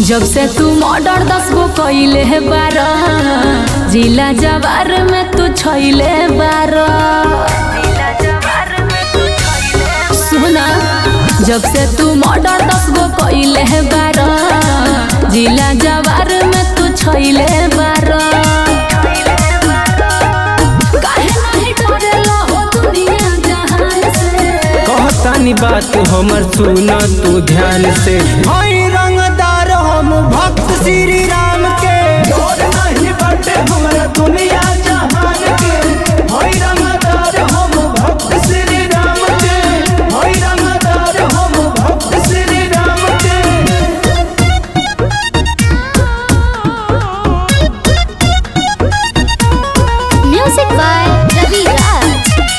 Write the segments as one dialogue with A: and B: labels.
A: जब से तू मर्डर 10 गो कइले है बारा, जिला जवार में तू छइले बारा। सुना, जब से तू मर्डर 10 गो कइले है बारा, जिला जवार में तू छइले बारा। काहे नहीं डरेला हो दुनिया जहान से?
B: कहतानी बात हमर सुना तू ध्यान से। भाई रंगदार हम भक्त श्री राम के, और नहीं बटे हमरा दुनिया जहान के। भाई रंगदार हम भक्त श्री राम के, भाई रंगदार हम भक्त श्री राम के।
C: Music by Ravi Raj.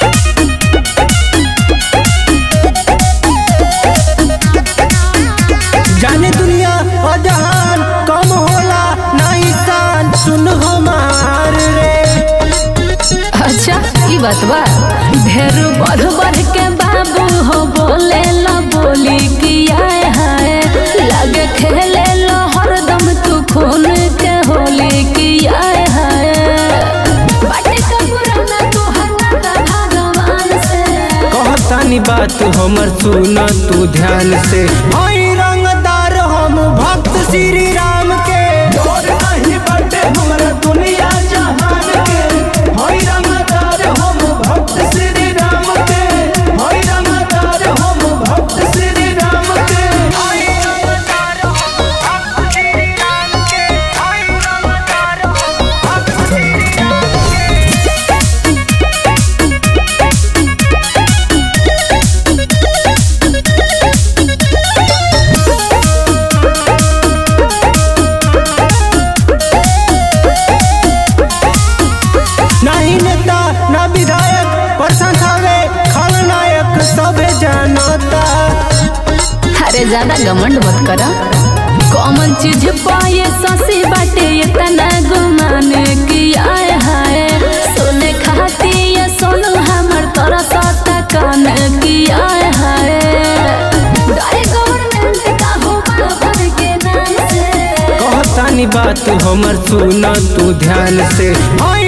B: जाने दुनिया और जहान कम होला नहीं शान, सुन हमार रे।
A: अच्छा ई बात बा, ढेर बढ़ बढ़ के बाबू हो बोले ला बोली किया है। लगे खेले ला हरदम तू खून के होली किया है। बाटे का पुराना तू हमारा भगवान से।
B: कहतानी बात हमर सुना तू ध्यान से। भाई रंगदार हम भक्त श्री राम के, और नहीं बटे हमरा दुनिया जहान के। भाई रंगदार हम भक्त श्री राम के, भाई रंगदार हम भक्त श्री राम के। भाई रंगदार हम भक्त श्री राम के, भाई रंगदार हम भक्त श्री राम के। नहीं नेता ना विधायक, प्रशांत हवे खलनायक सबे जानता।
A: अरे ज्यादा घमंड मत करा, कॉमन चीज पाए ससी बाटे इतना गुमान किया है। सोने खाती ये सोनू हमर तोरा साता कान किया है। डरे गवर्नमेंट का हो बाबर के नाम से।
B: कहतानी बात हमर सुना तू ध्यान से।